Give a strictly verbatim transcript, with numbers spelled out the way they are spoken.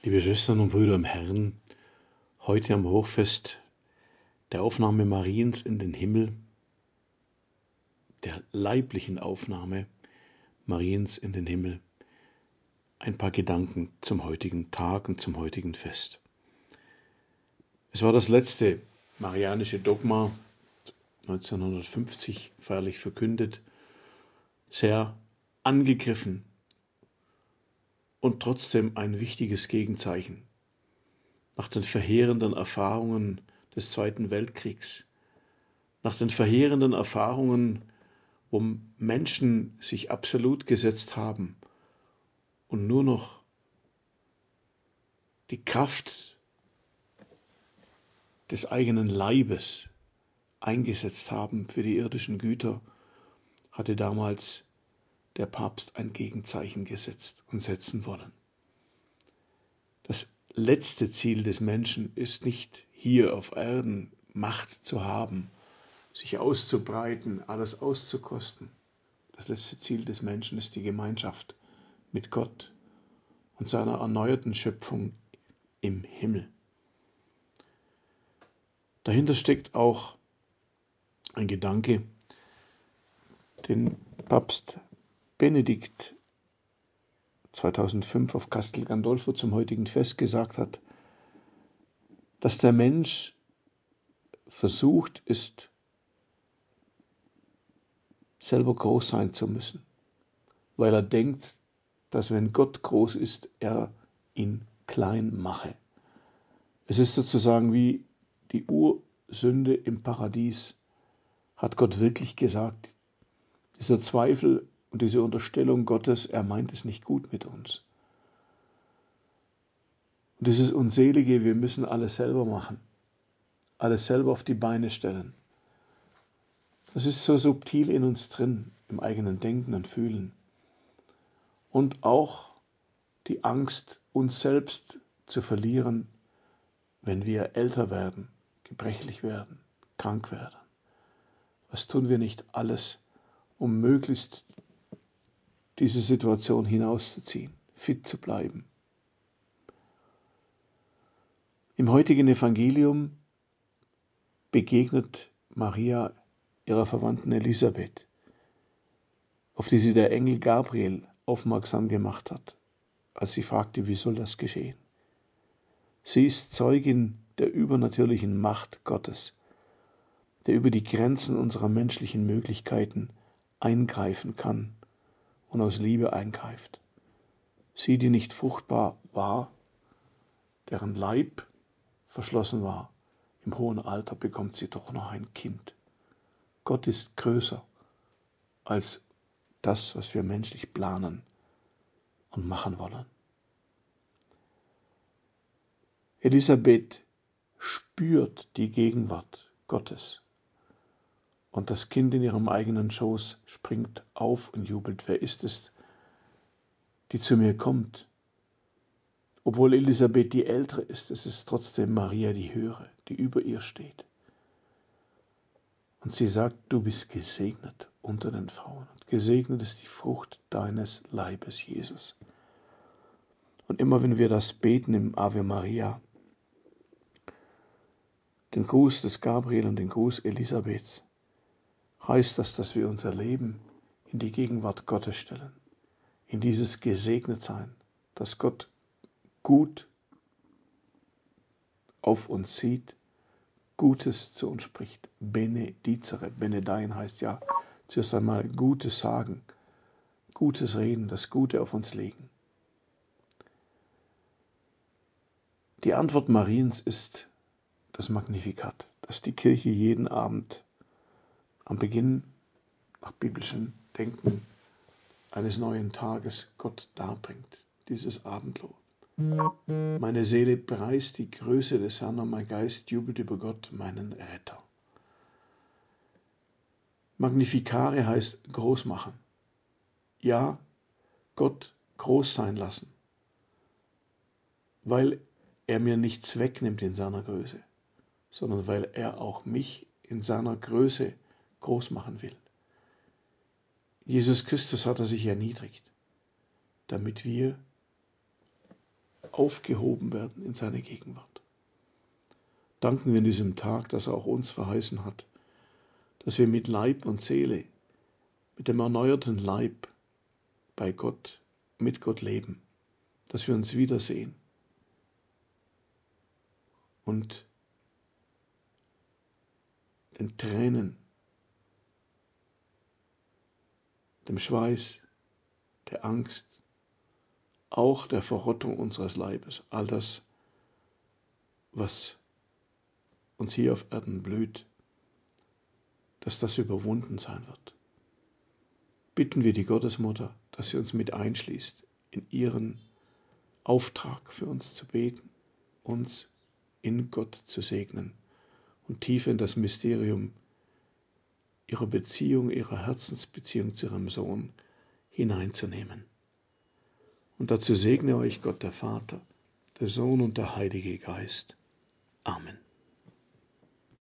Liebe Schwestern und Brüder im Herrn, heute am Hochfest der Aufnahme Mariens in den Himmel, der leiblichen Aufnahme Mariens in den Himmel, ein paar Gedanken zum heutigen Tag und zum heutigen Fest. Es war das letzte marianische Dogma, neunzehnhundertfünfzig feierlich verkündet, sehr angegriffen und trotzdem ein wichtiges Gegenzeichen. Nach den verheerenden Erfahrungen des Zweiten Weltkriegs, nach den verheerenden Erfahrungen, wo Menschen sich absolut gesetzt haben und nur noch die Kraft des eigenen Leibes eingesetzt haben für die irdischen Güter, hatte damals der Papst ein Gegenzeichen gesetzt und setzen wollen. Das letzte Ziel des Menschen ist nicht, hier auf Erden Macht zu haben, sich auszubreiten, alles auszukosten. Das letzte Ziel des Menschen ist die Gemeinschaft mit Gott und seiner erneuerten Schöpfung im Himmel. Dahinter steckt auch ein Gedanke, den Papst Benedikt zweitausendfünf auf Castel Gandolfo zum heutigen Fest gesagt hat, dass der Mensch versucht ist, selber groß sein zu müssen, weil er denkt, dass wenn Gott groß ist, er ihn klein mache. Es ist sozusagen wie die Ursünde im Paradies. Hat Gott wirklich gesagt, dieser Zweifel und diese Unterstellung Gottes, er meint es nicht gut mit uns. Und dieses Unselige, wir müssen alles selber machen, alles selber auf die Beine stellen. Das ist so subtil in uns drin, im eigenen Denken und Fühlen. Und auch die Angst, uns selbst zu verlieren, wenn wir älter werden, gebrechlich werden, krank werden. Was tun wir nicht alles, um möglichst diese Situation hinauszuziehen, fit zu bleiben? Im heutigen Evangelium begegnet Maria ihrer Verwandten Elisabeth, auf die sie der Engel Gabriel aufmerksam gemacht hat, als sie fragte, wie soll das geschehen? Sie ist Zeugin der übernatürlichen Macht Gottes, der über die Grenzen unserer menschlichen Möglichkeiten eingreifen kann und aus Liebe eingreift. Sie, die nicht fruchtbar war, deren Leib verschlossen war, im hohen Alter bekommt sie doch noch ein Kind. Gott ist größer als das, was wir menschlich planen und machen wollen. Elisabeth spürt die Gegenwart Gottes und das Kind in ihrem eigenen Schoß springt auf und jubelt. Wer ist es, die zu mir kommt? Obwohl Elisabeth die Ältere ist, es ist trotzdem Maria die Höhere, die über ihr steht. Und sie sagt, du bist gesegnet unter den Frauen. Und gesegnet ist die Frucht deines Leibes, Jesus. Und immer wenn wir das beten im Ave Maria, den Gruß des Gabriel und den Gruß Elisabeths, heißt das, dass wir unser Leben in die Gegenwart Gottes stellen, in dieses Gesegnetsein, dass Gott gut auf uns sieht, Gutes zu uns spricht. Benedizere, benedein heißt ja zuerst einmal Gutes sagen, Gutes reden, das Gute auf uns legen. Die Antwort Mariens ist das Magnificat, das die Kirche jeden Abend am Beginn nach biblischem Denken eines neuen Tages Gott darbringt, dieses Abendlob. Meine Seele preist die Größe des Herrn und mein Geist jubelt über Gott, meinen Retter. Magnificare heißt groß machen. Ja, Gott groß sein lassen, weil er mir nichts wegnimmt in seiner Größe, sondern weil er auch mich in seiner Größe groß machen will. Jesus Christus hat er sich erniedrigt, damit wir wir aufgehoben werden in seine Gegenwart. Danken wir in diesem Tag, dass er auch uns verheißen hat, dass wir mit Leib und Seele, mit dem erneuerten Leib bei Gott, mit Gott leben, dass wir uns wiedersehen und den Tränen, dem Schweiß, der Angst, auch der Verrottung unseres Leibes, all das, was uns hier auf Erden blüht, dass das überwunden sein wird. Bitten wir die Gottesmutter, dass sie uns mit einschließt, in ihren Auftrag für uns zu beten, uns in Gott zu segnen und tief in das Mysterium ihrer Beziehung, ihrer Herzensbeziehung zu ihrem Sohn hineinzunehmen. Und dazu segne euch Gott der Vater, der Sohn und der Heilige Geist. Amen.